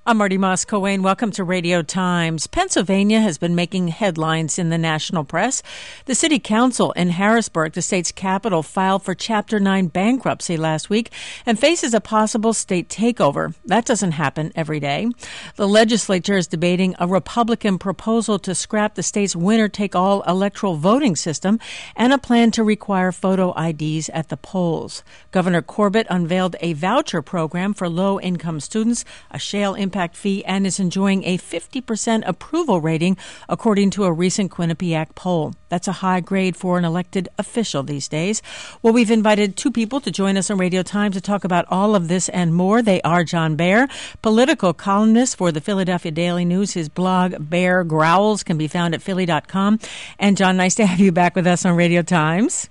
I'm Marty Moss-Coane. Welcome to Radio Times. Pennsylvania has been making headlines in the national press. The city council in Harrisburg, the state's capital, filed for Chapter 9 bankruptcy last week and faces a possible state takeover. That doesn't happen every day. The legislature is debating a Republican proposal to scrap the state's winner-take-all electoral voting system and a plan to require photo IDs at the polls. Governor Corbett unveiled a voucher program for low-income students, a shale impact fee, and is enjoying a 50% approval rating, according to a recent Quinnipiac poll. That's a high grade for an elected official these days. Well, we've invited two people to join us on Radio Times to talk about all of this and more. They are John Bear, political columnist for the Philadelphia Daily News. His blog, Bear Growls, can be found at philly.com. And John, nice to have you back with us on Radio Times.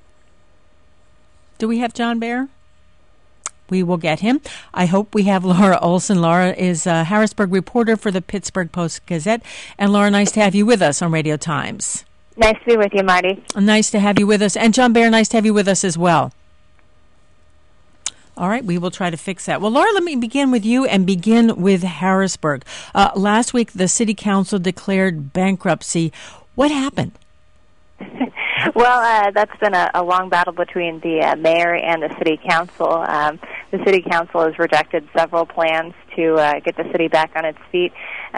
Do we have John Bear? We will get him. I hope we have Laura Olson. Laura is a Harrisburg reporter for the Pittsburgh Post-Gazette. And Laura, nice to have you with us on Radio Times. Nice to be with you, Marty. Nice to have you with us. And John Bear, nice to have you with us as well. All right, we will try to fix that. Well, Laura, let me begin with you and begin with Harrisburg. Last week, the city council declared bankruptcy. What happened? Well, that's been a long battle between the mayor and the city council. The city council has rejected several plans to get the city back on its feet.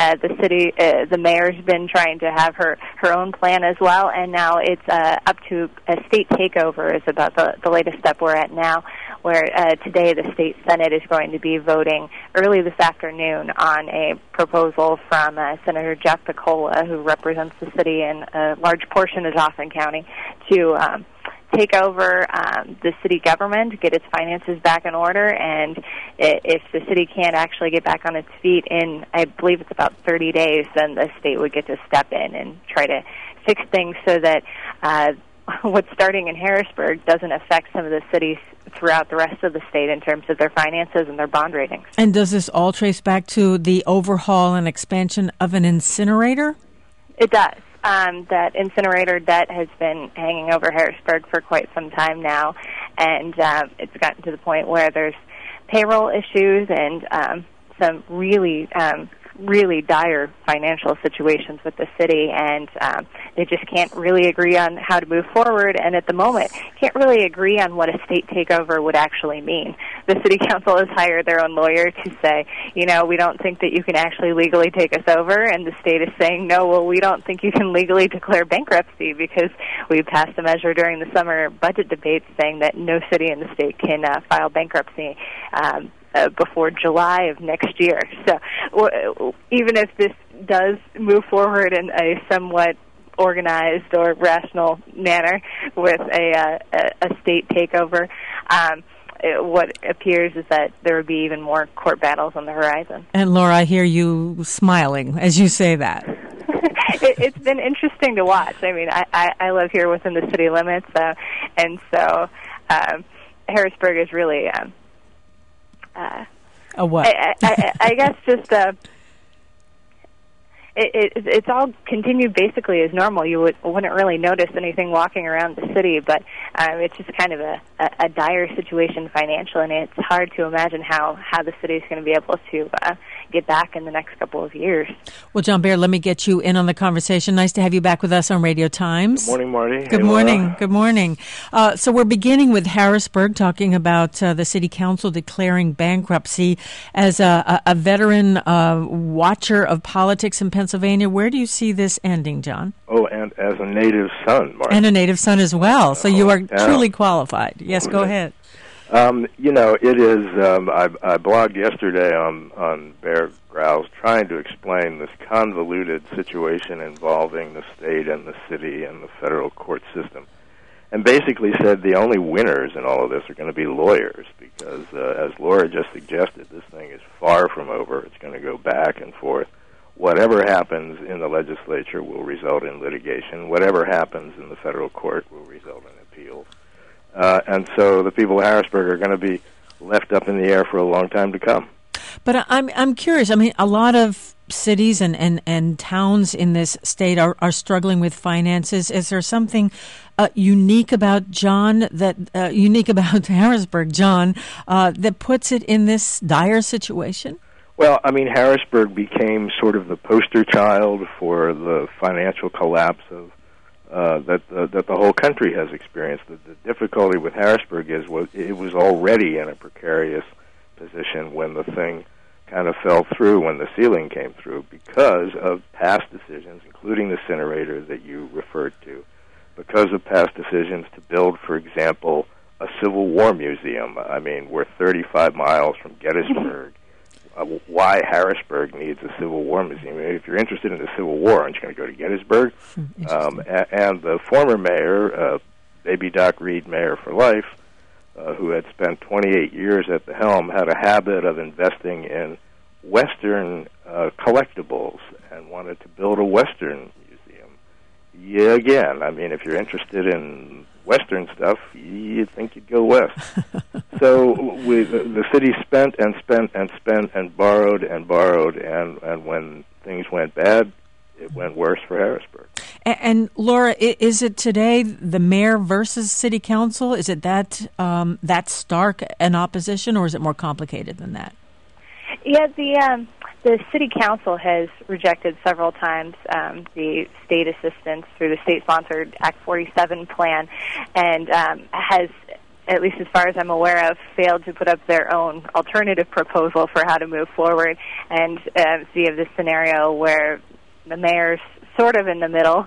The mayor's been trying to have her own plan as well, and now it's up to a state takeover is about the latest step we're at now, where today the state senate is going to be voting early this afternoon on a proposal from Senator Jeff Piccola, who represents the city in a large portion of Dauphin County, to take over the city government, get its finances back in order, and if the city can't actually get back on its feet in, I believe it's about 30 days, then the state would get to step in and try to fix things so that what's starting in Harrisburg doesn't affect some of the cities throughout the rest of the state in terms of their finances and their bond ratings. And does this all trace back to the overhaul and expansion of an incinerator? It does. That incinerator debt has been hanging over Harrisburg for quite some time now, and it's gotten to the point where there's payroll issues and some really dire financial situations with the city, and they just can't really agree on how to move forward, and at the moment can't really agree on what a state takeover would actually mean. The city council has hired their own lawyer to say, we don't think that you can actually legally take us over, and the state is saying, no, well, we don't think you can legally declare bankruptcy because we passed a measure during the summer budget debates saying that no city in the state can file bankruptcy before July of next year. So even if this does move forward in a somewhat organized or rational manner with a state takeover, what appears is that there would be even more court battles on the horizon. And Laura, I hear you smiling as you say that. It's been interesting to watch. I mean, I live here within the city limits, and so Harrisburg is really... a what? I guess just it's all continued basically as normal. You wouldn't really notice anything walking around the city, but it's just kind of a dire situation financially, and it's hard to imagine how the city is going to be able to get back in the next couple of years. Well, John Bear, let me get you in on the conversation. Nice to have you back with us on Radio Times. Good morning, Marty. Good morning. Good morning. So we're beginning with Harrisburg, talking about the city council declaring bankruptcy. As a veteran watcher of politics in Pennsylvania, where do you see this ending, John? Oh, and as a native son, Marty. And a native son as well. So you are truly qualified. Yes, go ahead. It is, I blogged yesterday on Bear Growls trying to explain this convoluted situation involving the state and the city and the federal court system, and basically said the only winners in all of this are going to be lawyers because, as Laura just suggested, this thing is far from over. It's going to go back and forth. Whatever happens in the legislature will result in litigation. Whatever happens in the federal court will result in appeals. And so the people of Harrisburg are going to be left up in the air for a long time to come. But I'm curious. I mean, a lot of cities and towns in this state are struggling with finances. Is there something unique about unique about Harrisburg, John, that puts it in this dire situation? Well, I mean, Harrisburg became sort of the poster child for the financial collapse of that the whole country has experienced. The difficulty with Harrisburg is it was already in a precarious position when the thing kind of fell through, when the ceiling came through, because of past decisions, including the incinerator that you referred to, because of past decisions to build, for example, a Civil War museum. I mean, we're 35 miles from Gettysburg. Why Harrisburg needs a Civil War museum? If you're interested in the Civil War, aren't you going to go to Gettysburg? And the former mayor, Baby Doc Reed, mayor for life, who had spent 28 years at the helm, had a habit of investing in Western collectibles and wanted to build a Western museum. Yeah, again, I mean, if you're interested in Western stuff, you'd think you'd go west. So the city spent and spent and spent and borrowed, and when things went bad, it went worse for Harrisburg. And Laura, is it today the mayor versus city council? Is it that stark an opposition, or is it more complicated than that? Yeah, the city council has rejected several times the state assistance through the state-sponsored Act 47 plan, and has, at least as far as I'm aware of, failed to put up their own alternative proposal for how to move forward. And so you have this scenario where the mayor's sort of in the middle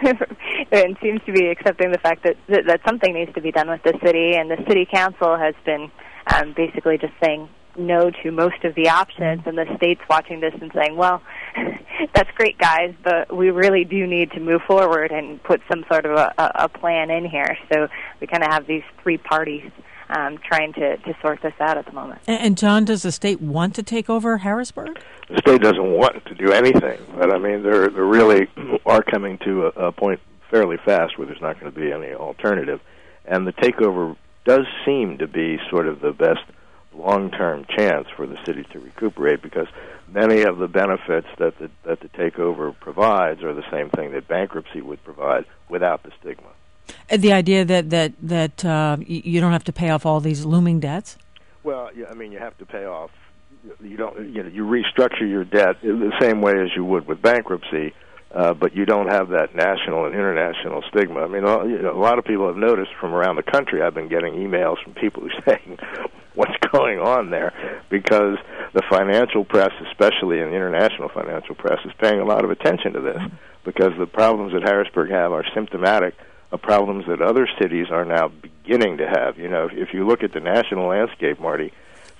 and seems to be accepting the fact that something needs to be done with the city, and the city council has been basically just saying no to most of the options, and the state's watching this and saying, well, that's great, guys, but we really do need to move forward and put some sort of a plan in here. So we kind of have these three parties trying to sort this out at the moment. And John, does the state want to take over Harrisburg? The state doesn't want to do anything, but I mean, they really are coming to a point fairly fast where there's not going to be any alternative, and the takeover does seem to be sort of the best long-term chance for the city to recuperate, because many of the benefits that the takeover provides are the same thing that bankruptcy would provide without the stigma. The idea that you don't have to pay off all these looming debts? Well, yeah, I mean, you have to pay off. You restructure your debt in the same way as you would with bankruptcy, but you don't have that national and international stigma. I mean, a lot of people have noticed from around the country. I've been getting emails from people who are saying, what's going on there? Because the financial press, especially in the international financial press, is paying a lot of attention to this, because the problems that Harrisburg have are symptomatic of problems that other cities are now beginning to have. You know, if you look at the national landscape, Marty,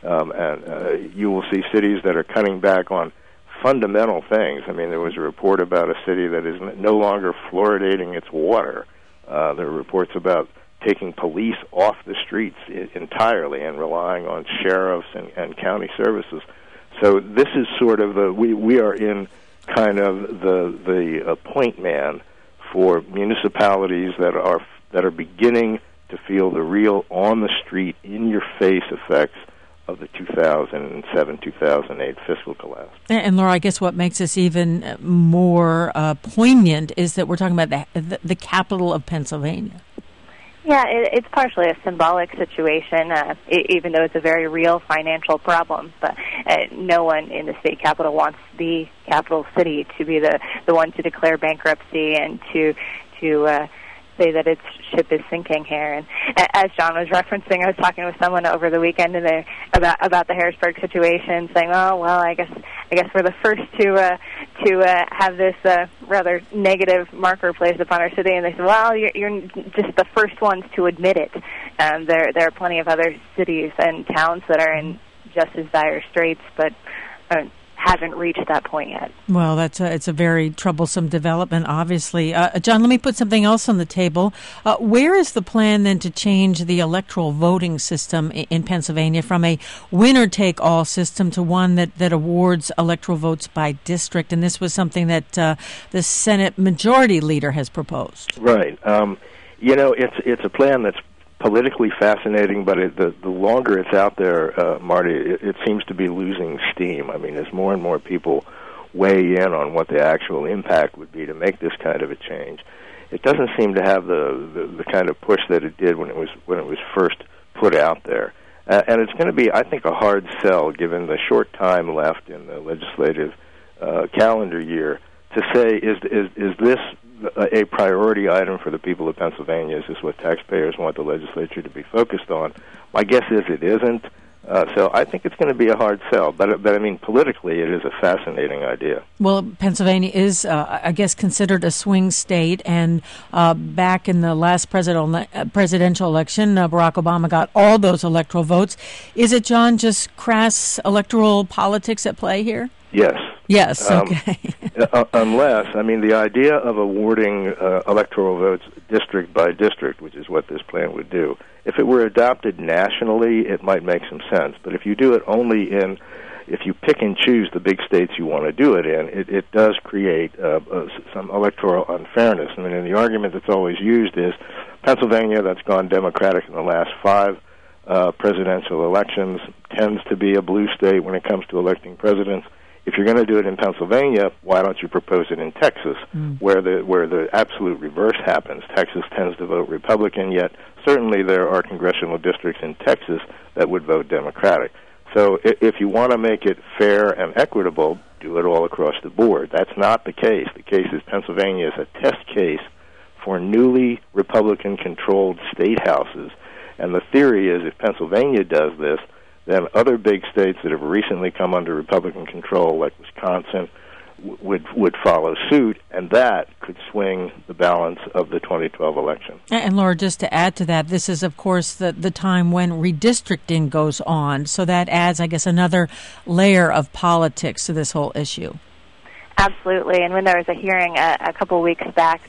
and you will see cities that are cutting back on fundamental things. I mean, there was a report about a city that is no longer fluoridating its water. There are reports about taking police off the streets entirely and relying on sheriffs and county services. So this is sort of we are in kind of the point man for municipalities that are beginning to feel the real on the street, in your face effects of the 2007-2008 fiscal collapse. And Laura, I guess what makes this even more poignant is that we're talking about the capital of Pennsylvania. Yeah, it's partially a symbolic situation, even though it's a very real financial problem. But no one in the state capital wants the capital city to be the one to declare bankruptcy and to say that its ship is sinking here. And as John was referencing, I was talking with someone over the weekend and about the Harrisburg situation, saying, "Oh, well, I guess we're the first to have this rather negative marker placed upon our city." And they said, "Well, you're just the first ones to admit it. There are plenty of other cities and towns that are in just as dire straits, but haven't reached that point yet." Well, it's a very troublesome development, obviously. John, let me put something else on the table. Where is the plan then to change the electoral voting system in Pennsylvania from a winner-take-all system to one that awards electoral votes by district? And this was something that the Senate Majority Leader has proposed. Right. It's a plan that's politically fascinating, but the longer it's out there, Marty, it seems to be losing steam. I mean, as more and more people weigh in on what the actual impact would be to make this kind of a change, it doesn't seem to have the kind of push that it did when it was first put out there. And it's going to be, I think, a hard sell, given the short time left in the legislative calendar year, to say, is this a priority item for the people of Pennsylvania? Is this what taxpayers want the legislature to be focused on? My guess is it isn't. So I think it's going to be a hard sell. But I mean, politically, it is a fascinating idea. Well, Pennsylvania is, I guess, considered a swing state. And back in the last presidential election, Barack Obama got all those electoral votes. Is it, John, just crass electoral politics at play here? Yes. Yes, okay. Unless, I mean, the idea of awarding electoral votes district by district, which is what this plan would do, if it were adopted nationally, it might make some sense. But if you do it only if you pick and choose the big states you want to do it in, it does create some electoral unfairness. I mean, and the argument that's always used is Pennsylvania, that's gone Democratic in the last 5 presidential elections, tends to be a blue state when it comes to electing presidents. If you're going to do it in Pennsylvania, why don't you propose it in Texas, where the absolute reverse happens? Texas tends to vote Republican, yet certainly there are congressional districts in Texas that would vote Democratic. So if you want to make it fair and equitable, do it all across the board. That's not the case. The case is Pennsylvania is a test case for newly Republican-controlled state houses. And the theory is if Pennsylvania does this, then other big states that have recently come under Republican control, like Wisconsin, would follow suit, and that could swing the balance of the 2012 election. And Laura, just to add to that, this is, of course, the time when redistricting goes on, so that adds, I guess, another layer of politics to this whole issue. Absolutely, and when there was a hearing a couple of weeks back,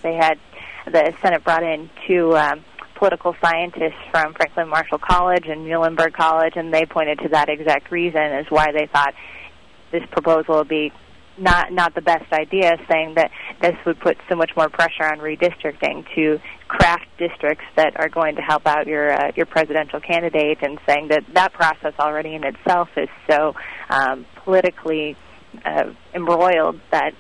the Senate brought in 2 political scientists from Franklin Marshall College and Muhlenberg College, and they pointed to that exact reason as why they thought this proposal would be not the best idea, saying that this would put so much more pressure on redistricting to craft districts that are going to help out your presidential candidate, and saying that process already in itself is so politically embroiled that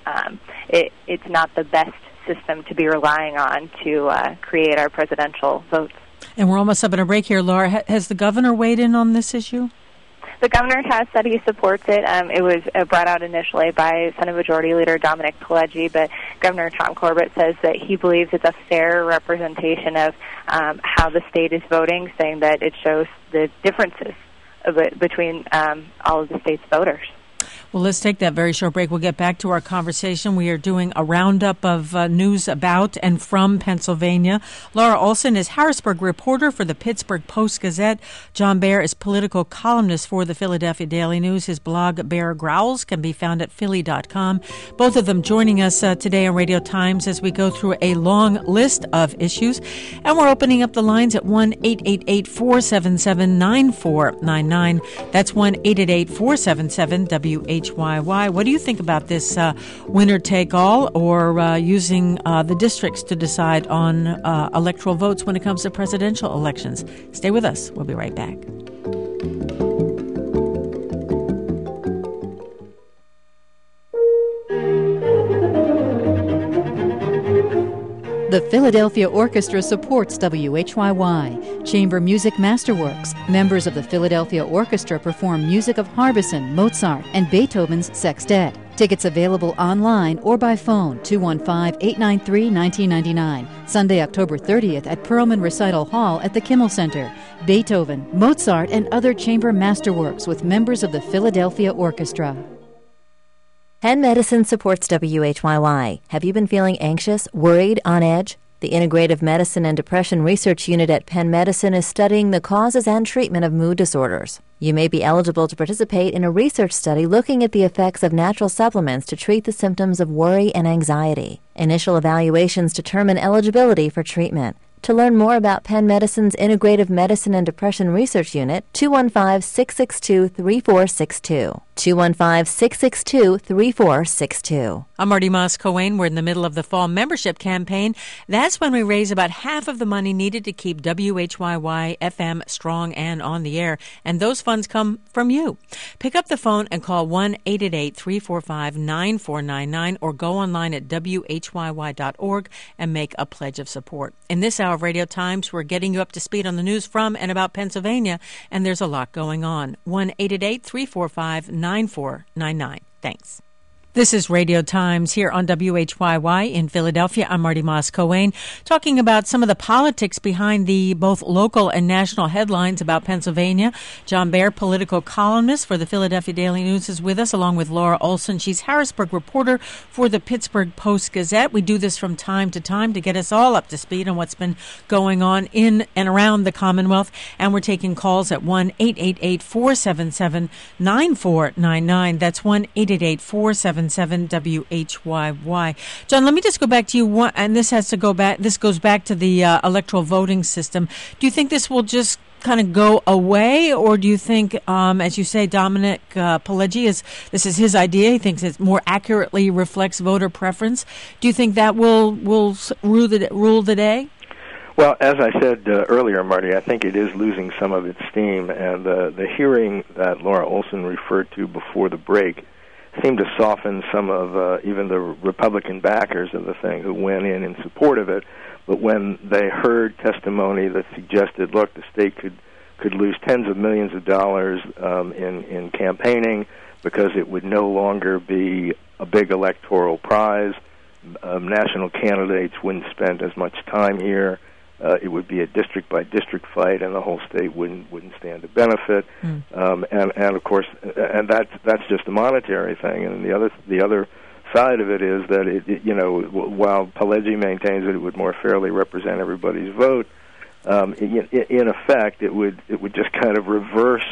it's not the best system to be relying on to create our presidential votes. And we're almost up on a break here, Laura. Has the governor weighed in on this issue? The governor has said he supports it. It was brought out initially by Senate Majority Leader Dominic Pileggi, but Governor Tom Corbett says that he believes it's a fair representation of how the state is voting, saying that it shows the differences between all of the state's voters. Well, let's take that very short break. We'll get back to our conversation. We are doing a roundup of news about and from Pennsylvania. Laura Olson is Harrisburg reporter for the Pittsburgh Post-Gazette. John Bear is political columnist for the Philadelphia Daily News. His blog, Bear Growls, can be found at Philly.com. Both of them joining us today on Radio Times as we go through a long list of issues. And we're opening up the lines at 1-888-477-9499. That's 1-888-477-WHYY. What do you think about this winner-take-all, or using the districts to decide on electoral votes when it comes to presidential elections? Stay with us. We'll be right back. The Philadelphia Orchestra supports WHYY. Chamber Music Masterworks. Members of the Philadelphia Orchestra perform music of Harbison, Mozart, and Beethoven's Sextet. Tickets available online or by phone, 215-893-1999. Sunday, October 30th at Perlman Recital Hall at the Kimmel Center. Beethoven, Mozart, and other chamber masterworks with members of the Philadelphia Orchestra. Penn Medicine supports WHYY. Have you been feeling anxious, worried, on edge? The Integrative Medicine and Depression Research Unit at Penn Medicine is studying the causes and treatment of mood disorders. You may be eligible to participate in a research study looking at the effects of natural supplements to treat the symptoms of worry and anxiety. Initial evaluations determine eligibility for treatment. To learn more about Penn Medicine's Integrative Medicine and Depression Research Unit, 215-662-3462. 215-662-3462. I'm Marty Moss-Coane. We're in the middle of the fall membership campaign. That's when we raise about half of the money needed to keep WHYY-FM strong and on the air, and those funds come from you. Pick up the phone and call 1-888-345-9499 or go online at WHYY.org and make a pledge of support. In this hour of Radio Times, we're getting you up to speed on the news from and about Pennsylvania, and there's a lot going on. 1-888-345-9499. Thanks. This is Radio Times here on WHYY in Philadelphia. I'm Marty Moss-Coane, talking about some of the politics behind the both local and national headlines about Pennsylvania. John Baer, political columnist for the Philadelphia Daily News, is with us, along with Laura Olson. She's Harrisburg reporter for the Pittsburgh Post-Gazette. We do this from time to time to get us all up to speed on what's been going on in and around the Commonwealth. And we're taking calls at 1-888-477-9499. That's 1-888-477-WHYY. John, let me just go back to you, and this goes back to the electoral voting system. Do you think this will just kind of go away, or do you think, as you say, Dominic Pileggi, this is his idea, he thinks it more accurately reflects voter preference. Do you think that will rule the day? Well, as I said earlier, Marty, I think it is losing some of its steam, and the hearing that Laura Olson referred to before the break seemed to soften some of even the Republican backers of the thing who went in support of it. But when they heard testimony that suggested, look, the state could lose tens of millions of dollars in campaigning because it would no longer be a big electoral prize, national candidates wouldn't spend as much time here, it would be a district-by-district fight, and the whole state wouldn't stand to benefit. And of course, and that's just a monetary thing. And the other side of it is that while Pileggi maintains that it would more fairly represent everybody's vote, in effect, it would just kind of reverse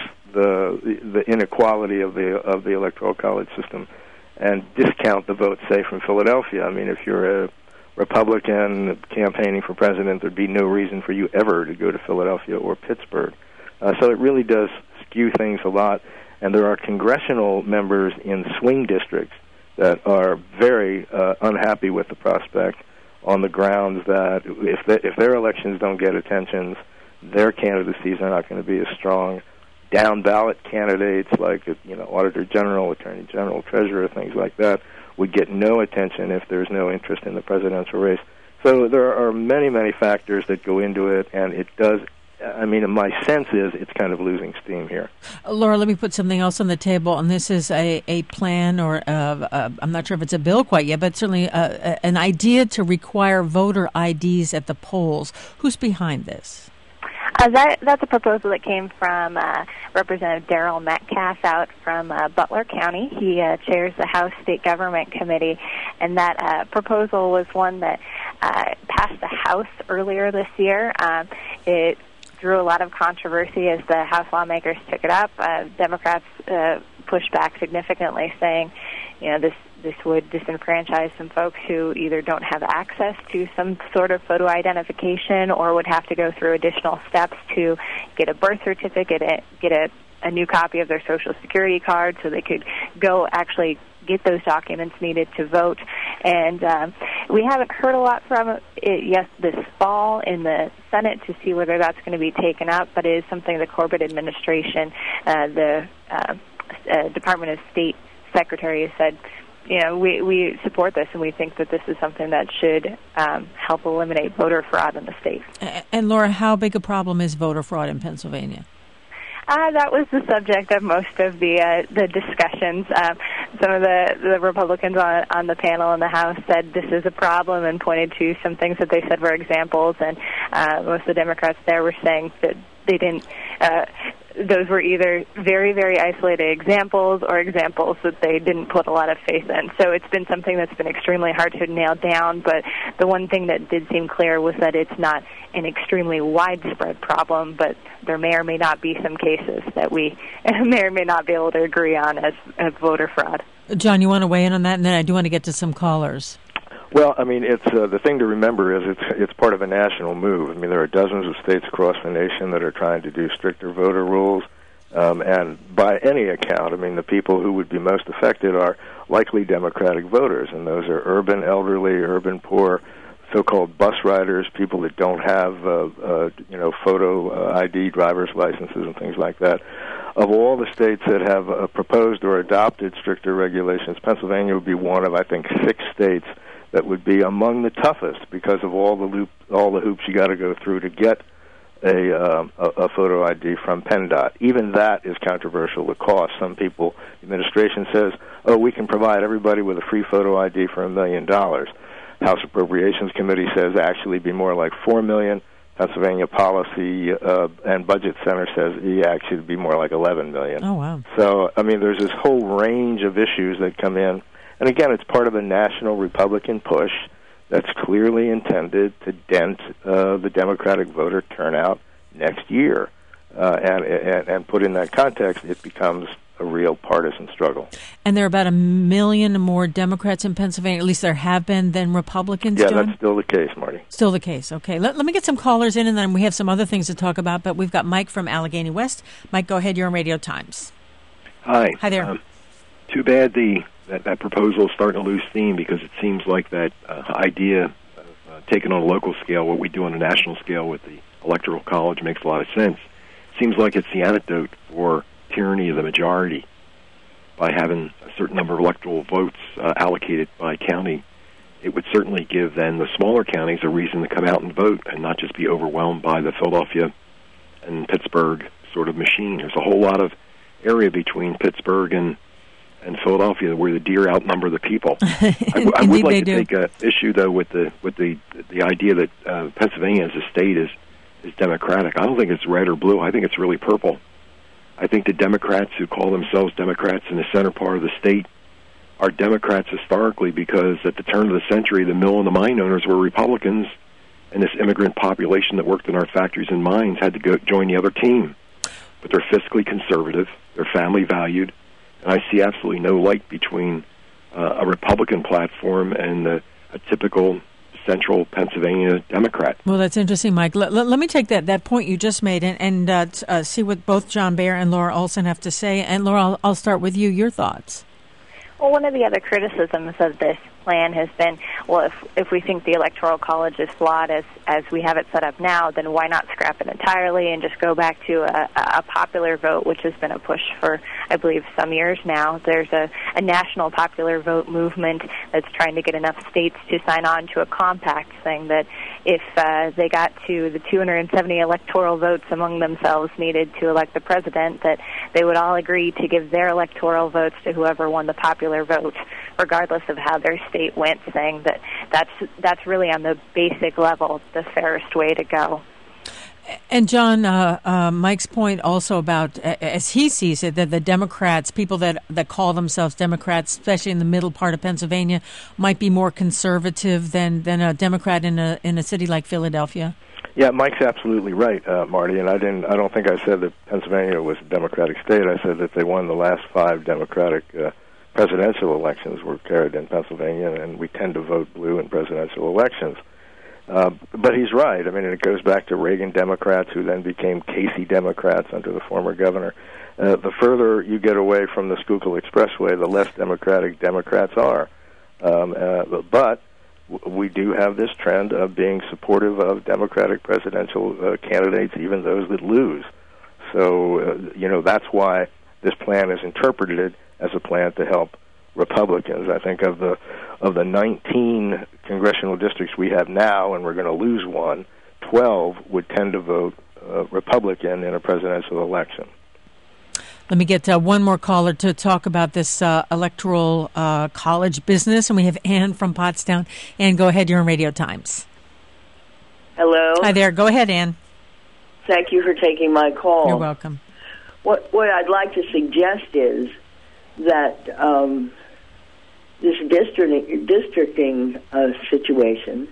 the inequality of the electoral college system and discount the vote, say, from Philadelphia. I mean, if you're a Republican campaigning for president, there'd be no reason for you ever to go to Philadelphia or Pittsburgh. So it really does skew things a lot. And there are congressional members in swing districts that are very unhappy with the prospect on the grounds that if their elections don't get attention, their candidacies are not going to be as strong. Down-ballot candidates like Auditor General, Attorney General, Treasurer, things like that, would get no attention if there's no interest in the presidential race. So there are many, many factors that go into it, and it does, my sense is it's kind of losing steam here. Laura, let me put something else on the table, and this is a plan, or I'm not sure if it's a bill quite yet, but certainly an idea to require voter IDs at the polls. Who's behind this? That's a proposal that came from Representative Darrell Metcalf out from Butler County. He chairs the House State Government Committee, and that proposal was one that passed the House earlier this year. It drew a lot of controversy as the House lawmakers took it up. Democrats pushed back significantly, saying, this would disenfranchise some folks who either don't have access to some sort of photo identification or would have to go through additional steps to get a birth certificate, get a new copy of their Social Security card so they could go actually get those documents needed to vote. And we haven't heard a lot from it this fall in the Senate to see whether that's going to be taken up, but it is something the Corbett administration, the Department of State Secretary has said, we support this, and we think that this is something that should help eliminate voter fraud in the state. And Laura, how big a problem is voter fraud in Pennsylvania? That was the subject of most of the discussions. Some of the Republicans on the panel in the House said this is a problem and pointed to some things that they said were examples, and most of the Democrats there were saying that they didn't. Those were either very, very isolated examples or examples that they didn't put a lot of faith in. So it's been something that's been extremely hard to nail down, but the one thing that did seem clear was that it's not an extremely widespread problem, but there may or may not be some cases that we may or may not be able to agree on as voter fraud. John, you want to weigh in on that? And then I do want to get to some callers. Well, it's the thing to remember is it's part of a national move. There are dozens of states across the nation that are trying to do stricter voter rules. And by any account, I mean, the people who would be most affected are likely Democratic voters, and those are urban elderly, urban poor, so-called bus riders, people that don't have, photo ID, driver's licenses, and things like that. Of all the states that have proposed or adopted stricter regulations, Pennsylvania would be one of, I think, 6 states that would be among the toughest because of all the hoops you got to go through to get a photo ID from PennDOT. Even that is controversial. The cost. Some people, the administration says, we can provide everybody with a free photo ID for $1 million. House Appropriations Committee says actually be more like $4 million. Pennsylvania Policy and Budget Center says actually be more like $11 million. Oh, wow. So, I mean, there's this whole range of issues that come in. And again, it's part of a national Republican push that's clearly intended to dent the Democratic voter turnout next year. And put in that context, it becomes a real partisan struggle. And there are about 1 million more Democrats in Pennsylvania, at least there have been, than Republicans, Yeah, John? That's still the case, Marty. Still the case. Okay. Let me get some callers in, and then we have some other things to talk about. But we've got Mike from Allegheny West. Mike, go ahead. You're on Radio Times. Hi. Hi there. Too bad that proposal is starting to lose steam, because it seems like that idea of taking on a local scale what we do on a national scale with the Electoral College makes a lot of sense. Seems like it's the antidote for tyranny of the majority by having a certain number of electoral votes allocated by county. It would certainly give then the smaller counties a reason to come out and vote and not just be overwhelmed by the Philadelphia and Pittsburgh sort of machine. There's a whole lot of area between Pittsburgh and Philadelphia where the deer outnumber the people. I would like to take an issue though with the idea that Pennsylvania as a state is Democratic. I don't think it's red or blue. I think it's really purple. I think the Democrats who call themselves Democrats in the center part of the state are Democrats historically because at the turn of the century, the mill and the mine owners were Republicans, and this immigrant population that worked in our factories and mines had to go join the other team. But they're fiscally conservative, they're family valued, and I see absolutely no light between a Republican platform and a typical central Pennsylvania Democrat. Well, that's interesting, Mike. Let me take that point you just made and see what both John Beyer and Laura Olson have to say. And Laura, I'll start with you. Your thoughts. Well, one of the other criticisms of this plan has been, well, if we think the Electoral College is flawed as we have it set up now, then why not scrap it entirely and just go back to a popular vote, which has been a push for, I believe, some years now. There's a national popular vote movement that's trying to get enough states to sign on to a compact saying that if they got to the 270 electoral votes among themselves needed to elect the president, that they would all agree to give their electoral votes to whoever won the popular vote, regardless of how their state went, saying that that's really on the basic level the fairest way to go. And John, Mike's point also about, as he sees it, that the Democrats, people that call themselves Democrats, especially in the middle part of Pennsylvania, might be more conservative than a Democrat in a city like Philadelphia. Yeah, Mike's absolutely right, Marty. And I don't think I said that Pennsylvania was a Democratic state. I said that they won the last 5 Democratic presidential elections were carried in Pennsylvania, and we tend to vote blue in presidential elections. But he's right. I mean, it goes back to Reagan Democrats, who then became Casey Democrats under the former governor. The further you get away from the Schuylkill Expressway, the less democratic Democrats are. But we do have this trend of being supportive of Democratic presidential candidates, even those that lose. So, that's why this plan is interpreted as a plan to help Republicans. I think of the 19 congressional districts we have now, and we're going to lose one, 12 would tend to vote Republican in a presidential election. Let me get one more caller to talk about this electoral college business, and we have Ann from Pottstown. Ann, go ahead. You're on Radio Times. Hello. Hi there. Go ahead, Ann. Thank you for taking my call. You're welcome. What I'd like to suggest is that this districting situation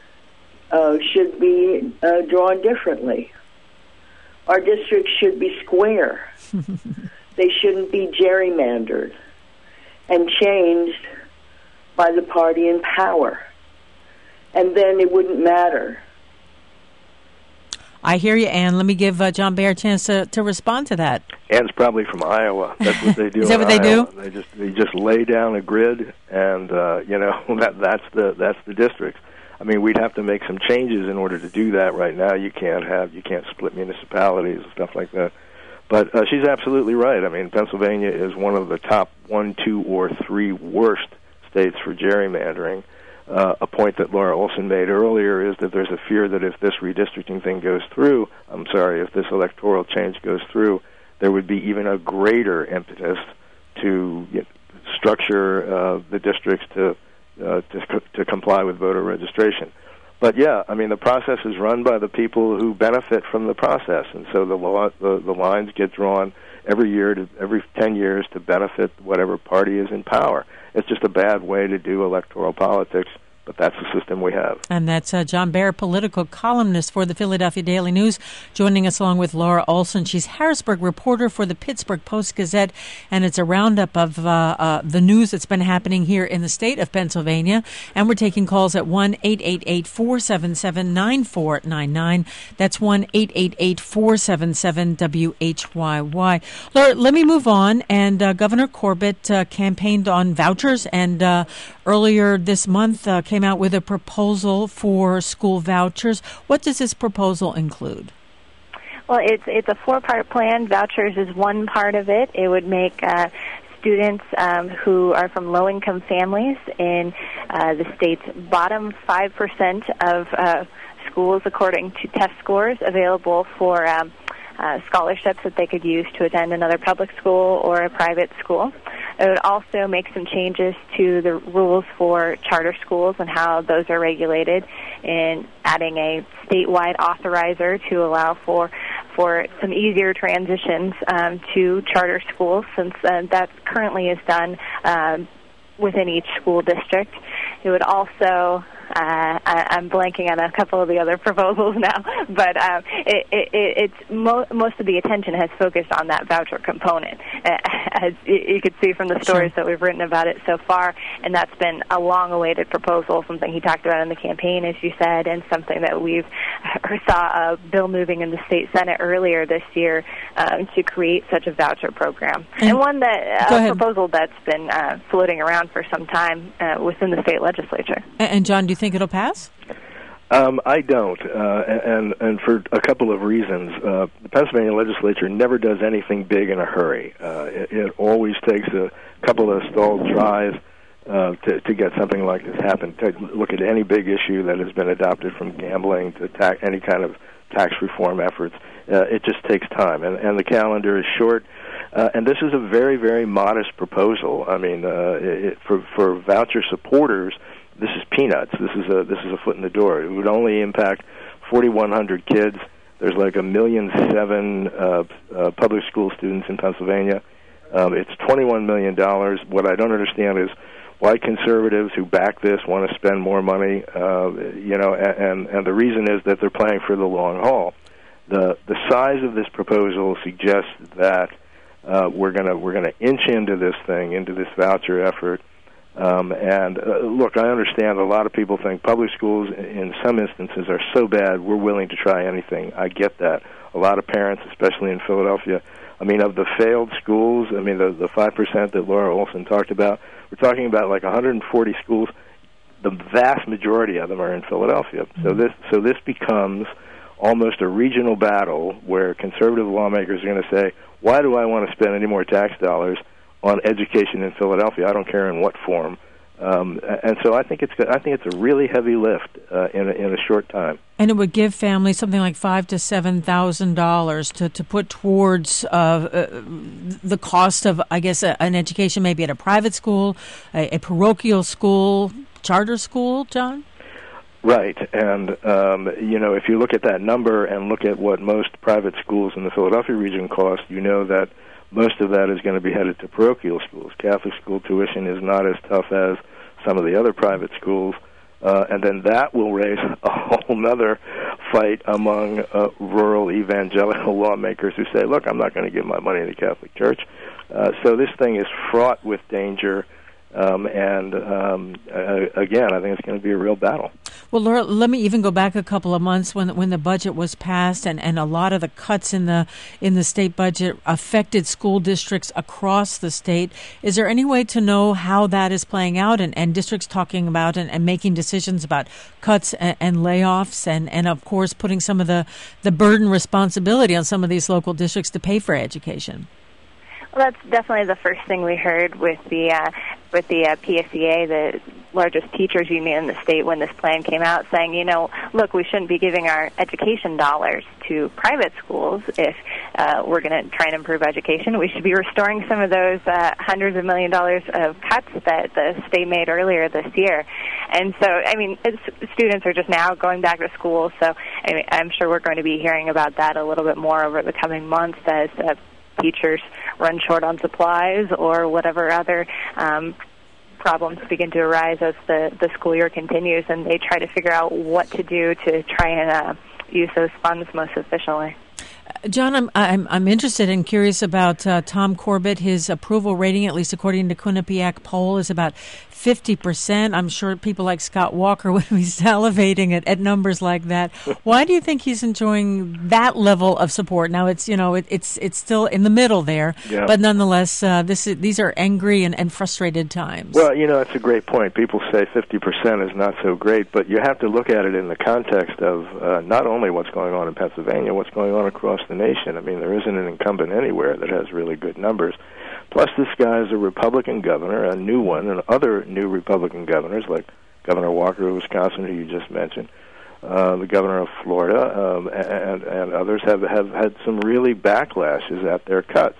should be drawn differently. Our districts should be square. They shouldn't be gerrymandered and changed by the party in power. And then it wouldn't matter. I hear you, Ann. Let me give John Beyer a chance to respond to that. Ann's probably from Iowa. That's what they do. Is that what they do? They just lay down a grid, and that's the districts. I mean, we'd have to make some changes in order to do that. Right now, you can't split municipalities and stuff like that. But she's absolutely right. I mean, Pennsylvania is one of the top 1, 2, or 3 worst states for gerrymandering. A point that Laura Olson made earlier is that there's a fear that if this redistricting thing goes through, if this electoral change goes through, there would be even a greater impetus to structure the districts to comply with voter registration. But yeah, I mean, the process is run by the people who benefit from the process, and so the lines get drawn every 10 years to benefit whatever party is in power. It's just a bad way to do electoral politics, but that's the system we have. And that's John Baer, political columnist for the Philadelphia Daily News, joining us along with Laura Olson. She's Harrisburg reporter for the Pittsburgh Post-Gazette, and it's a roundup of the news that's been happening here in the state of Pennsylvania. And we're taking calls at 1-888-477-9499. That's 1-888-477-WHYY. Laura, let me move on. And Governor Corbett campaigned on vouchers, and earlier this month came out with a proposal for school vouchers. What does this proposal include? Well, it's a 4-part plan. Vouchers is one part of it. It would make students who are from low-income families in the state's bottom 5% of schools, according to test scores, available for scholarships that they could use to attend another public school or a private school. It would also make some changes to the rules for charter schools and how those are regulated, and adding a statewide authorizer to allow for some easier transitions to charter schools, since that currently is done within each school district. It would also I'm blanking on a couple of the other proposals now, but it's most of the attention has focused on that voucher component, as you could see from the stories that we've written about it so far, and that's been a long-awaited proposal, something he talked about in the campaign, as you said, and something that we've saw a bill moving in the state Senate earlier this year to create such a voucher program, and one that proposal that's been floating around for some time within the state legislature. And John, do you think it'll pass? I don't, and for a couple of reasons. The Pennsylvania legislature never does anything big in a hurry. It always takes a couple of stalled tries to get something like this happen. Look at any big issue that has been adopted, from gambling to any kind of tax reform efforts. It just takes time, and the calendar is short. And this is a very, very modest proposal. I mean, for voucher supporters, this is peanuts. This is a foot in the door. It would only impact 4,100 kids. There's like 1,000,007 public school students in Pennsylvania. It's $21 million. What I don't understand is why conservatives who back this want to spend more money. And the reason is that they're playing for the long haul. The size of this proposal suggests that we're gonna inch into this voucher effort. Look, I understand a lot of people think public schools in some instances are so bad we're willing to try anything. I get that. A lot of parents, especially in Philadelphia, I mean, of the failed schools, I mean, the 5% that Laura Olson talked about, we're talking about like 140 schools. The vast majority of them are in Philadelphia. Mm-hmm. So this becomes almost a regional battle where conservative lawmakers are going to say, why do I want to spend any more tax dollars on education in Philadelphia? I don't care in what form. And so I think it's a really heavy lift in a short time. And it would give families something like $5,000 to $7,000 to put towards the cost of, I guess, an education, maybe at a private school, a parochial school, charter school. John? Right, and if you look at that number and look at what most private schools in the Philadelphia region cost, you know that most of that is going to be headed to parochial schools. Catholic school tuition is not as tough as some of the other private schools, and then that will raise a whole nother fight among rural evangelical lawmakers who say, look, I'm not going to give my money to the Catholic Church. So this thing is fraught with danger. Again, I think it's going to be a real battle. Well, Laura, let me even go back a couple of months when the budget was passed, and a lot of the cuts in the state budget affected school districts across the state. Is there any way to know how that is playing out, and districts talking about and making decisions about cuts and layoffs, and of course putting some of the burden responsibility on some of these local districts to pay for education? Well, that's definitely the first thing we heard with the PSEA, the largest teachers union in the state, when this plan came out, saying, look, we shouldn't be giving our education dollars to private schools if we're going to try and improve education. We should be restoring some of those hundreds of $millions of cuts that the state made earlier this year. And so, students are just now going back to school, so I'm sure we're going to be hearing about that a little bit more over the coming months as teachers run short on supplies or whatever other problems begin to arise as the school year continues, and they try to figure out what to do to try and use those funds most efficiently. John, I'm interested and curious about Tom Corbett. His approval rating, at least according to Quinnipiac poll, is about 50%. I'm sure people like Scott Walker would be salivating at numbers like that. Why do you think he's enjoying that level of support? Now it's it's still in the middle there, yeah. But nonetheless, these are angry and frustrated times. Well, it's a great point. People say 50% is not so great, but you have to look at it in the context of not only what's going on in Pennsylvania, what's going on across the nation. There isn't an incumbent anywhere that has really good numbers. Plus, this guy is a Republican governor, a new one, and other new Republican governors, like Governor Walker of Wisconsin, who you just mentioned, the governor of Florida, and others have had some really backlashes at their cuts.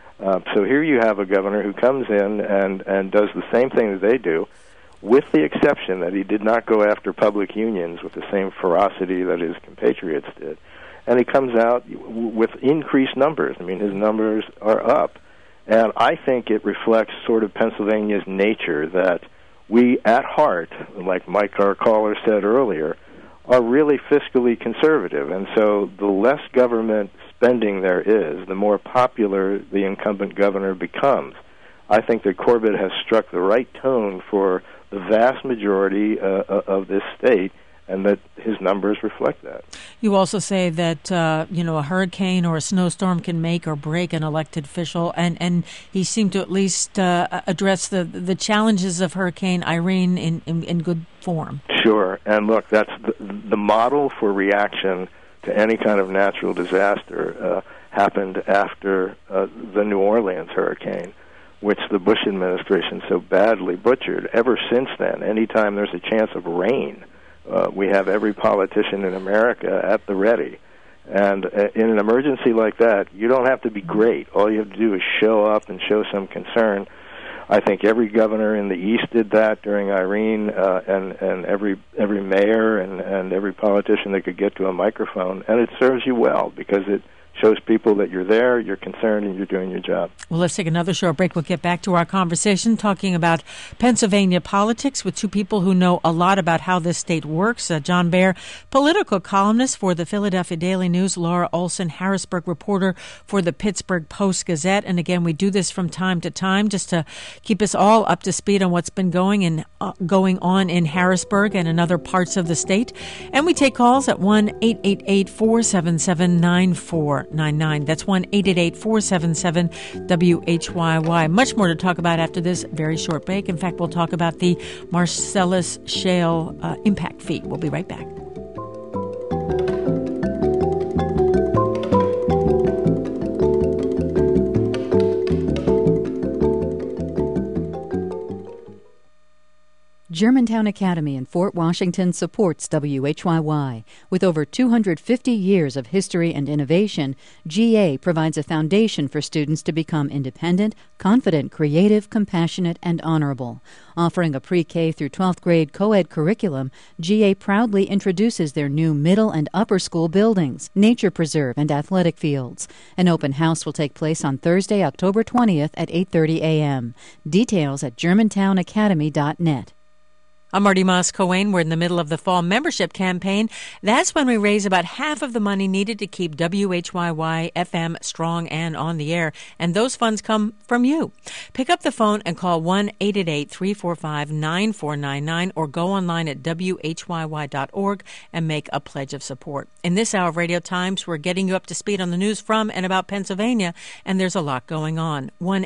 So here you have a governor who comes in and does the same thing that they do, with the exception that he did not go after public unions with the same ferocity that his compatriots did. And he comes out with increased numbers. His numbers are up. And I think it reflects sort of Pennsylvania's nature that we, at heart, like Mike, our caller, said earlier, are really fiscally conservative. And so the less government spending there is, the more popular the incumbent governor becomes. I think that Corbett has struck the right tone for the vast majority of this state, and that his numbers reflect that. You also say that a hurricane or a snowstorm can make or break an elected official, and he seemed to at least address the challenges of Hurricane Irene in good form. Sure, and look, that's the model for reaction to any kind of natural disaster happened after the New Orleans hurricane, which the Bush administration so badly butchered. Ever since then, anytime there's a chance of rain, we have every politician in America at the ready. And in an emergency like that, you don't have to be great. All you have to do is show up and show some concern. I think every governor in the East did that during Irene, and every mayor and every politician that could get to a microphone. And it serves you well because it shows people that you're there, you're concerned, and you're doing your job. Well, let's take another short break. We'll get back to our conversation talking about Pennsylvania politics with two people who know a lot about how this state works. John Baer, political columnist for the Philadelphia Daily News. Laura Olson, Harrisburg reporter for the Pittsburgh Post-Gazette. And again, we do this from time to time just to keep us all up to speed on what's been going on in Harrisburg and in other parts of the state. And we take calls at 1-888-477-9499. That's 1-888-477-WHYY. Much more to talk about after this very short break. In fact, we'll talk about the Marcellus Shale impact fee. We'll be right back. Germantown Academy in Fort Washington supports WHYY. With over 250 years of history and innovation, GA provides a foundation for students to become independent, confident, creative, compassionate, and honorable. Offering a pre-K through 12th grade co-ed curriculum, GA proudly introduces their new middle and upper school buildings, nature preserve, and athletic fields. An open house will take place on Thursday, October 20th at 8:30 a.m. Details at germantownacademy.net. I'm Marty Moss-Coane. We're in the middle of the fall membership campaign. That's when we raise about half of the money needed to keep WHYY-FM strong and on the air. And those funds come from you. Pick up the phone and call 1-888-345-9499 or go online at WHYY.org and make a pledge of support. In this hour of Radio Times, we're getting you up to speed on the news from and about Pennsylvania, and there's a lot going on.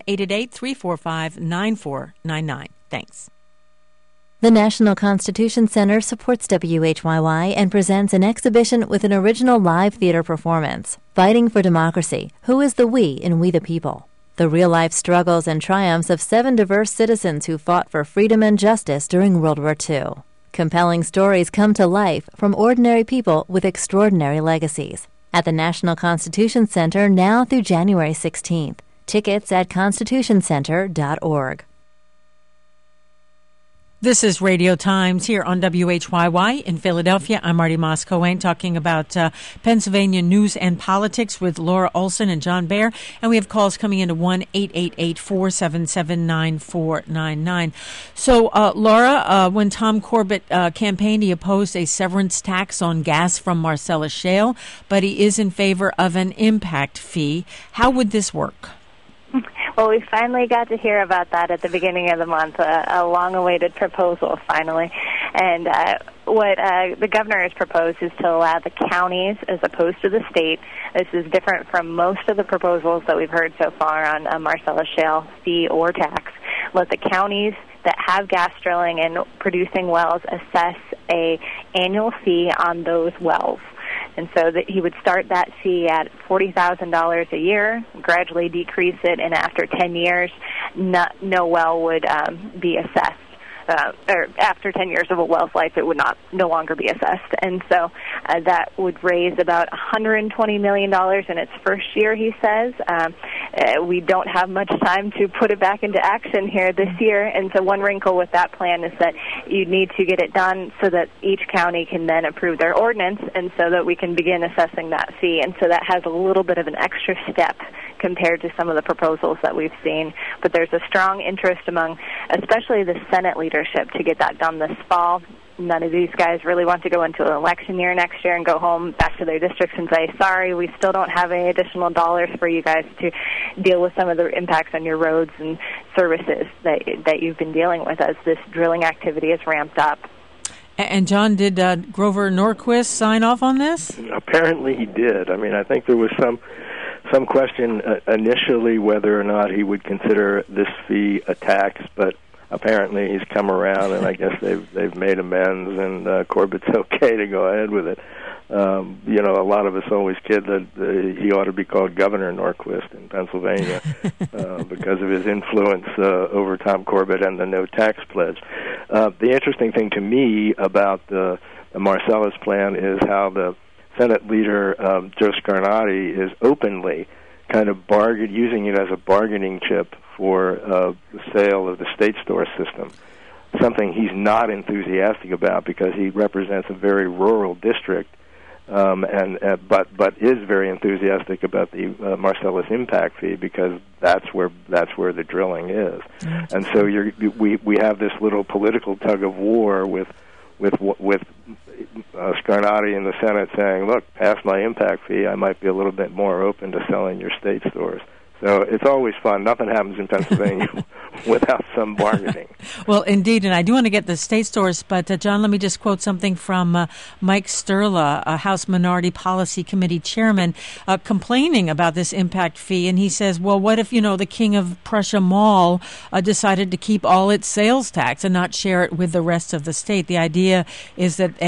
1-888-345-9499. Thanks. The National Constitution Center supports WHYY and presents an exhibition with an original live theater performance, Fighting for Democracy, Who is the We in We the People? The real-life struggles and triumphs of 7 diverse citizens who fought for freedom and justice during World War II. Compelling stories come to life from ordinary people with extraordinary legacies. At the National Constitution Center now through January 16th. Tickets at constitutioncenter.org. This is Radio Times here on WHYY in Philadelphia. I'm Marty Moss-Coane talking about Pennsylvania news and politics with Laura Olson and John Baer. And we have calls coming into 1-888-477-9499. So, Laura, when Tom Corbett campaigned, he opposed a severance tax on gas from Marcellus Shale, but he is in favor of an impact fee. How would this work? Well, we finally got to hear about that at the beginning of the month, a long-awaited proposal, finally. And what the governor has proposed is to allow the counties as opposed to the state. This is different from most of the proposals that we've heard so far on Marcellus Shale fee or tax. Let the counties that have gas drilling and producing wells assess a annual fee on those wells. And so that he would start that fee at $40,000 a year, gradually decrease it, and after 10 years, no well would be assessed. Or after 10 years of a well's life, it would no longer be assessed. And so that would raise about $120 million in its first year, he says. We don't have much time to put it back into action here this year. And so one wrinkle with that plan is that you need to get it done so that each county can then approve their ordinance and so that we can begin assessing that fee. And so that has a little bit of an extra step compared to some of the proposals that we've seen. But there's a strong interest among especially the Senate leadership to get that done this fall. None of these guys really want to go into an election year next year and go home back to their districts and say, sorry, we still don't have any additional dollars for you guys to deal with some of the impacts on your roads and services that you've been dealing with as this drilling activity is ramped up. And John, did Grover Norquist sign off on this? Apparently he did. I mean, I think there was some question initially whether or not he would consider this fee a tax, but apparently he's come around, and I guess they've made amends, and Corbett's okay to go ahead with it. You know, a lot of us always kid that he ought to be called Governor Norquist in Pennsylvania because of his influence over Tom Corbett and the no tax pledge. The interesting thing to me about the Marcellus plan is how the Senate leader, Joe Scarnati, is openly kind of using it as a bargaining chip for the sale of the state store system, something he's not enthusiastic about because he represents a very rural district, but is very enthusiastic about the Marcellus impact fee because that's where the drilling is. And so we have this little political tug of war with Scarnati in the Senate saying, look, pass my impact fee, I might be a little bit more open to selling your state stores. So it's always fun. Nothing happens in Pennsylvania without some bargaining. Well, indeed, and I do want to get the state stores, but John, let me just quote something from Mike Sturla, a House Minority Policy Committee chairman, complaining about this impact fee. And he says, well, what if, the King of Prussia Mall decided to keep all its sales tax and not share it with the rest of the state? The idea is that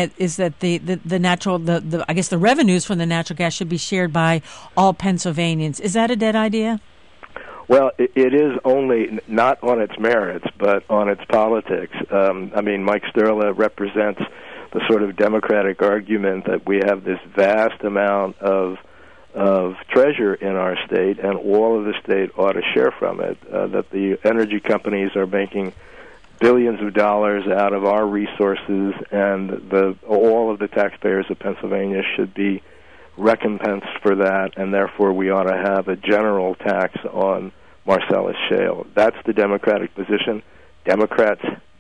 the I guess the revenues from the natural gas should be shared by all Pennsylvanians. Is that a dead idea? Well, it is only not on its merits, but on its politics. I mean, Mike Sturla represents the sort of Democratic argument that we have this vast amount of treasure in our state, and all of the state ought to share from it. That the energy companies are making billions of dollars out of our resources, and all of the taxpayers of Pennsylvania should be recompensed for that, and therefore we ought to have a general tax on Marcellus Shale. That's the Democratic position. Democrats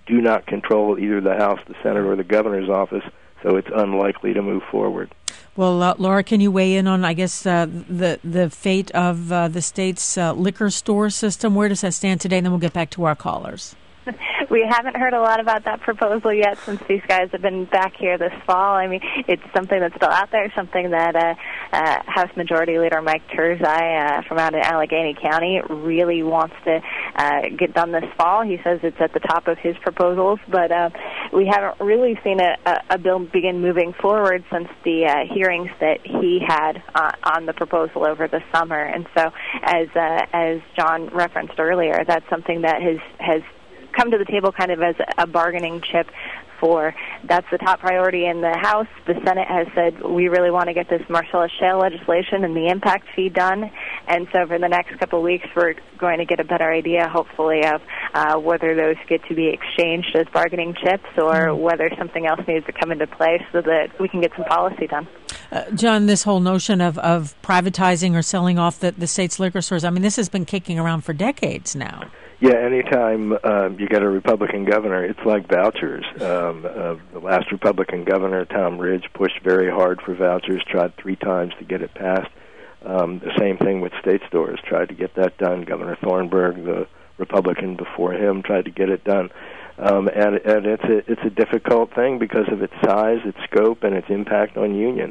do not control either the House, the Senate, or the governor's office, so it's unlikely to move forward. Well, Laura, can you weigh in on, I guess, the fate of the state's liquor store system? Where does that stand today? And then we'll get back to our callers. We haven't heard a lot about that proposal yet since these guys have been back here this fall. I mean, it's something that's still out there, something that House Majority Leader Mike Turzai from out in Allegheny County really wants to get done this fall. He says it's at the top of his proposals, but we haven't really seen a bill begin moving forward since the hearings that he had on the proposal over the summer. And so, as John referenced earlier, that's something that has come to the table kind of as a bargaining chip for. That's the top priority in the House. The Senate has said we really want to get this Marcellus Shale legislation and the impact fee done. And so for the next couple of weeks, we're going to get a better idea, hopefully, of whether those get to be exchanged as bargaining chips or whether something else needs to come into play so that we can get some policy done. John, this whole notion of privatizing or selling off the state's liquor stores, I mean, this has been kicking around for decades now. Yeah, anytime you get a Republican governor, it's like vouchers. The last Republican governor, Tom Ridge, pushed very hard for vouchers, tried 3 times to get it passed. The same thing with state stores, tried to get that done. Governor Thornburg, the Republican before him, tried to get it done. And it's a difficult thing because of its size, its scope, and its impact on unions.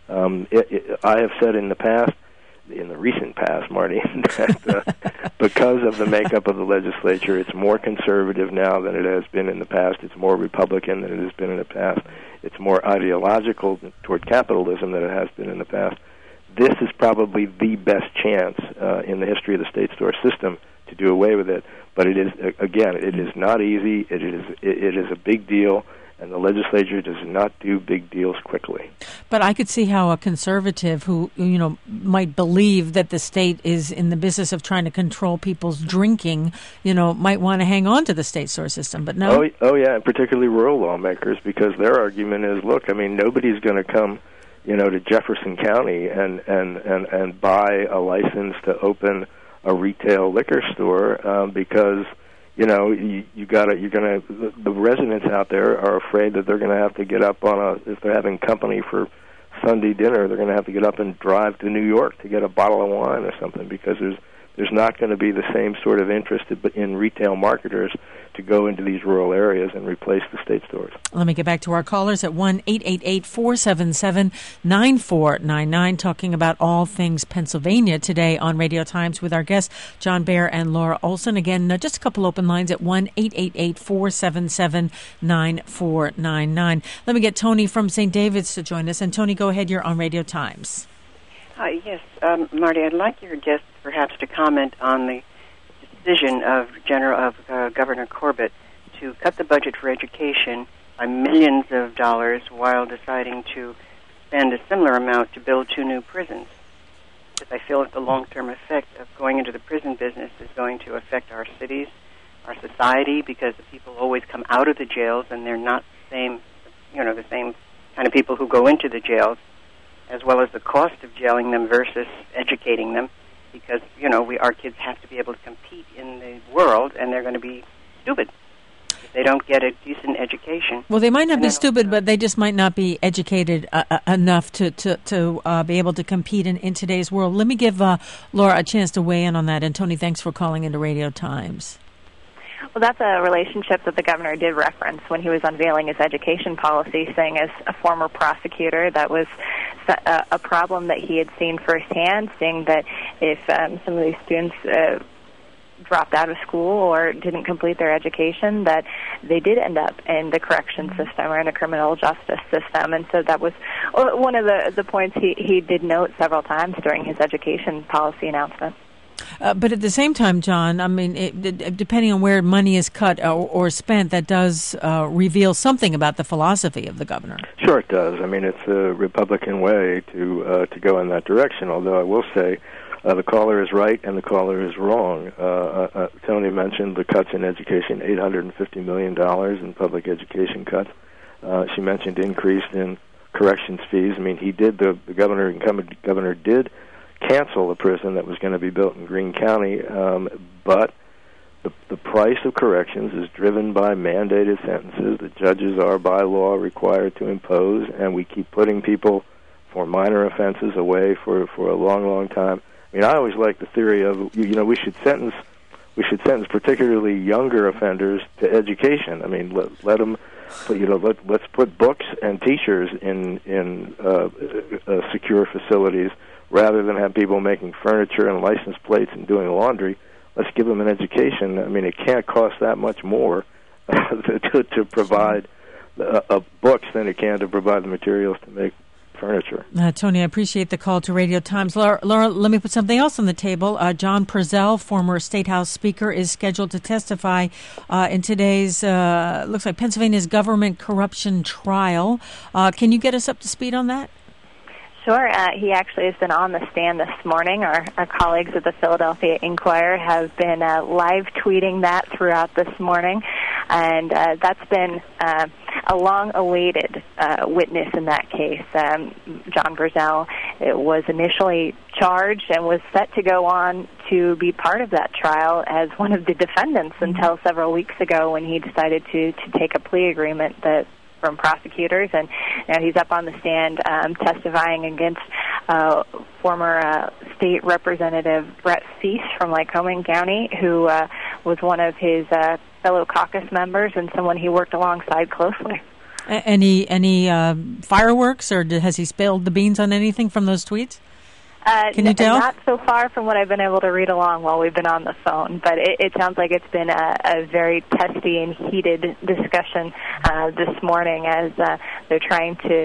I have said in the recent past, Marty, that because of the makeup of the legislature, it's more conservative now than it has been in the past. It's more Republican than it has been in the past. It's more ideological toward capitalism than it has been in the past. This is probably the best chance in the history of the state store system to do away with it. But it is, again, it is not easy. It is a big deal. And the legislature does not do big deals quickly. But I could see how a conservative who, might believe that the state is in the business of trying to control people's drinking, might want to hang on to the state store system. But no. Oh yeah, and particularly rural lawmakers, because their argument is, look, I mean, nobody's going to come, to Jefferson County and buy a license to open a retail liquor store because the residents out there are afraid that they're going to have to get up if they're having company for Sunday dinner, they're going to have to get up and drive to New York to get a bottle of wine or something, because there's not going to be the same sort of interest in retail marketers to go into these rural areas and replace the state stores. Let me get back to our callers at 1-888-477-9499, talking about all things Pennsylvania today on Radio Times with our guests, John Bear and Laura Olson. Again, just a couple open lines at 1-888-477-9499. Let me get Tony from St. David's to join us. And Tony, go ahead. You're on Radio Times. Yes, Marty, I'd like your guest perhaps to comment on the decision of Governor Corbett to cut the budget for education by millions of dollars while deciding to spend a similar amount to build 2 new prisons. Because I feel that the long-term effect of going into the prison business is going to affect our cities, our society, because the people always come out of the jails and they're not the same kind of people who go into the jails, as well as the cost of jailing them versus educating them, because, our kids have to be able to compete in the world, and they're going to be stupid if they don't get a decent education. Well, they might not be stupid, but they just might not be educated enough to be able to compete in today's world. Let me give Laura a chance to weigh in on that. And Tony, thanks for calling into Radio Times. Well, that's a relationship that the governor did reference when he was unveiling his education policy, saying as a former prosecutor that was a problem that he had seen firsthand, saying that if some of these students dropped out of school or didn't complete their education, that they did end up in the correction system or in a criminal justice system. And so that was one of the points he did note several times during his education policy announcement. But at the same time, John, I mean, depending on where money is cut or spent, that does reveal something about the philosophy of the governor. Sure, it does. I mean, it's a Republican way to go in that direction, although I will say the caller is right and the caller is wrong. Tony mentioned the cuts in education, $850 million in public education cuts. She mentioned increase in corrections fees. I mean, the incumbent governor did cancel the prison that was going to be built in Greene County, but the price of corrections is driven by mandated sentences that judges are by law required to impose, and we keep putting people for minor offenses away for a long time. I mean, I always like the theory of, we should sentence particularly younger offenders to education. I mean, let them, let's put books and teachers in secure facilities rather than have people making furniture and license plates and doing laundry. Let's give them an education. I mean, it can't cost that much more to provide books than it can to provide the materials to make furniture. Tony, I appreciate the call to Radio Times. Laura, let me put something else on the table. John Purcell, former State House Speaker, is scheduled to testify in today's, looks like Pennsylvania's government corruption trial. Can you get us up to speed on that? Sure. He actually has been on the stand this morning. Our colleagues at the Philadelphia Inquirer have been live tweeting that throughout this morning, and that's been a long-awaited witness in that case. John Purcell was initially charged and was set to go on to be part of that trial as one of the defendants until several weeks ago when he decided to take a plea agreement from prosecutors, and he's up on the stand testifying against former state representative Brett Feast from Lycoming County, who was one of his fellow caucus members and someone he worked alongside closely. Any fireworks, or has he spilled the beans on anything from those tweets? Can you tell? Not so far from what I've been able to read along while we've been on the phone, but it sounds like it's been a very testy and heated discussion this morning as they're trying to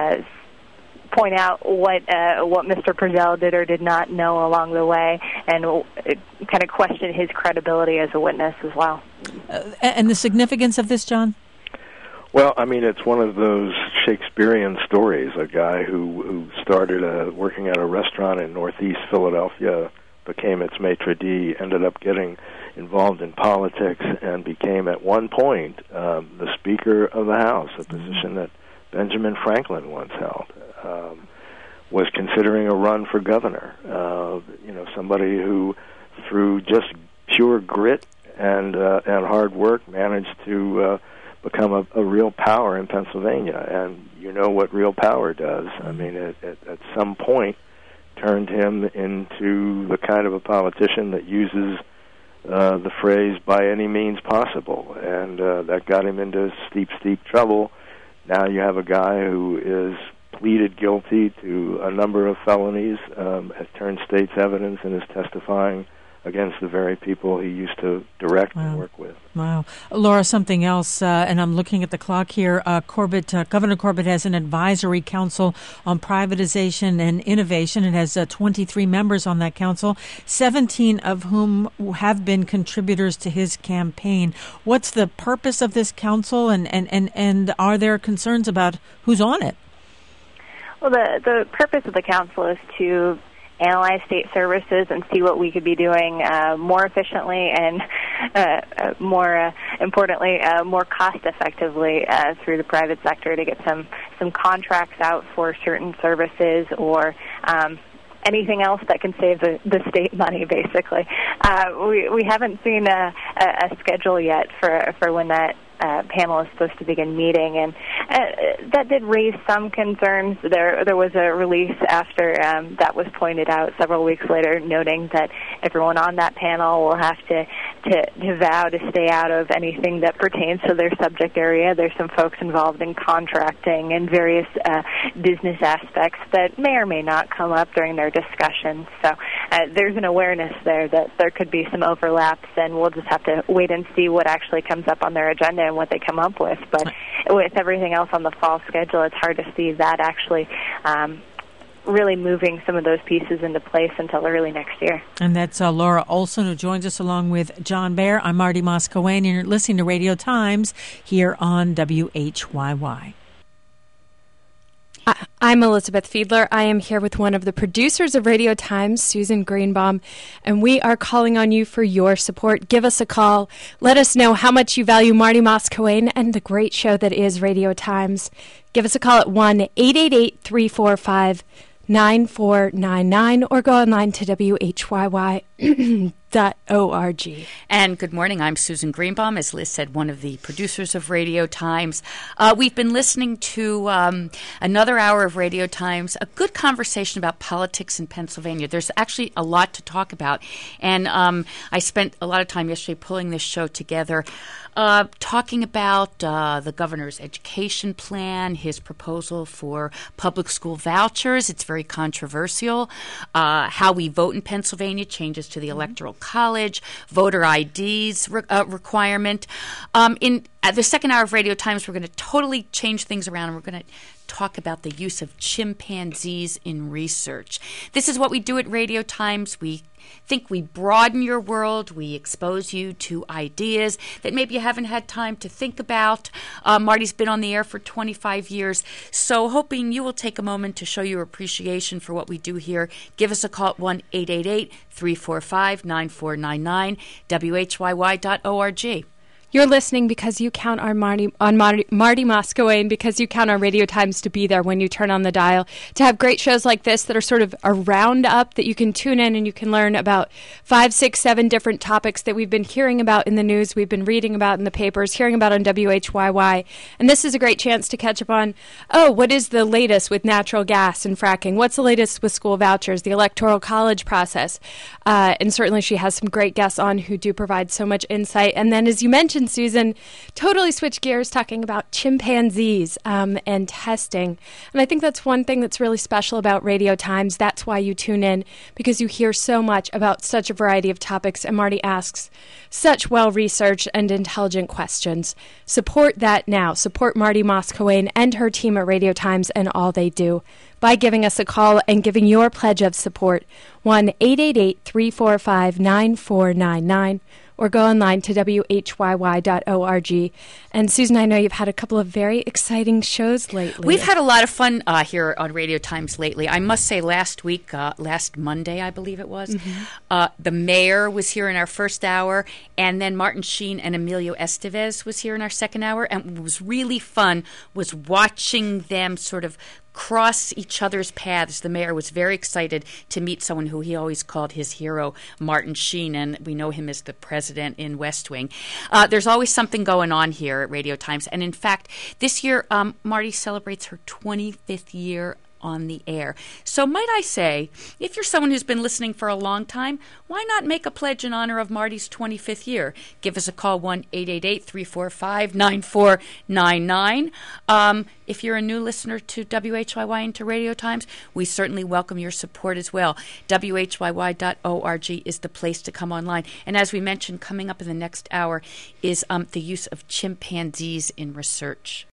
point out what Mr. Purcell did or did not know along the way, and kind of question his credibility as a witness as well. And the significance of this, John? Well, I mean, it's one of those Shakespearean stories. A guy who started working at a restaurant in Northeast Philadelphia, became its maitre d', ended up getting involved in politics, and became at one point the Speaker of the House, a position that Benjamin Franklin once held. Was considering a run for governor. Somebody who, through just pure grit and hard work, managed to become a real power in Pennsylvania. And you know what real power does. I mean, at some point turned him into the kind of a politician that uses the phrase "by any means possible," and that got him into steep trouble. Now you have a guy who is pleaded guilty to a number of felonies, has turned state's evidence, and is testifying against the very people he used to direct and work with. Wow. Laura, something else, and I'm looking at the clock here. Governor Corbett has an advisory council on privatization and innovation. It has 23 members on that council, 17 of whom have been contributors to his campaign. What's the purpose of this council, and are there concerns about who's on it? Well, the purpose of the council is to analyze state services and see what we could be doing more efficiently and more importantly, more cost effectively through the private sector to get some contracts out for certain services or anything else that can save the state money, basically. We haven't seen a schedule yet for when that panel is supposed to begin meeting, and that did raise some concerns. There was a release after that was pointed out several weeks later, noting that everyone on that panel will have to vow to stay out of anything that pertains to their subject area. There's some folks involved in contracting and various business aspects that may or may not come up during their discussions. So there's an awareness there that there could be some overlaps, and we'll just have to wait and see what actually comes up on their agenda and what they come up with. But with everything else on the fall schedule, it's hard to see that actually really moving some of those pieces into place until early next year. And that's Laura Olson, who joins us along with John Baer. I'm Marty Moscowane, and you're listening to Radio Times here on WHYY. I'm Elizabeth Fiedler. I am here with one of the producers of Radio Times, Susan Greenbaum, and we are calling on you for your support. Give us a call. Let us know how much you value Marty Moscowane and the great show that is Radio Times. Give us a call at 1-888-345-9499 or go online to WHYY. And good morning. I'm Susan Greenbaum, as Liz said, one of the producers of Radio Times. We've been listening to another hour of Radio Times, a good conversation about politics in Pennsylvania. There's actually a lot to talk about, and I spent a lot of time yesterday pulling this show together, talking about the governor's education plan, his proposal for public school vouchers. It's very controversial. How we vote in Pennsylvania, changes to the Electoral College, voter IDs requirement. In the second hour of Radio Times, we're going to totally change things around, and we're going to talk about the use of chimpanzees in research. This is what we do at Radio Times. We think we broaden your world. We expose you to ideas that maybe you haven't had time to think about. Marty's been on the air for 25 years, so hoping you will take a moment to show your appreciation for what we do here. Give us a call at 1-888-345-9499, whyy.org. You're listening because you count on Marty Moskowitz, because you count on Radio Times to be there when you turn on the dial, to have great shows like this that are sort of a roundup that you can tune in and you can learn about 5, 6, 7 different topics that we've been hearing about in the news, we've been reading about in the papers, hearing about on WHYY. And this is a great chance to catch up on, what is the latest with natural gas and fracking? What's the latest with school vouchers, the Electoral College process? And certainly she has some great guests on who do provide so much insight. And then, as you mentioned, Susan, totally switch gears talking about chimpanzees and testing. And I think that's one thing that's really special about Radio Times. That's why you tune in, because you hear so much about such a variety of topics, and Marty asks such well-researched and intelligent questions. Support that now. Support Marty Moskowitz and her team at Radio Times and all they do by giving us a call and giving your pledge of support, 1-888-345-9499, or go online to whyy.org. And Susan, I know you've had a couple of very exciting shows lately. We've had a lot of fun here on Radio Times lately. I must say last week, last Monday, I believe it was, the mayor was here in our first hour, and then Martin Sheen and Emilio Estevez was here in our second hour. And what was really fun was watching them sort of cross each other's paths. The mayor was very excited to meet someone who he always called his hero, Martin Sheen, and we know him as the president in West Wing. There's always something going on here at Radio Times, and in fact, this year Marty celebrates her 25th year on the air. So might I say, if you're someone who's been listening for a long time, why not make a pledge in honor of Marty's 25th year? Give us a call, 1-888-345-9499. If you're a new listener to WHYY and to Radio Times, we certainly welcome your support as well. whyy.org is the place to come online. And as we mentioned, coming up in the next hour is the use of chimpanzees in research.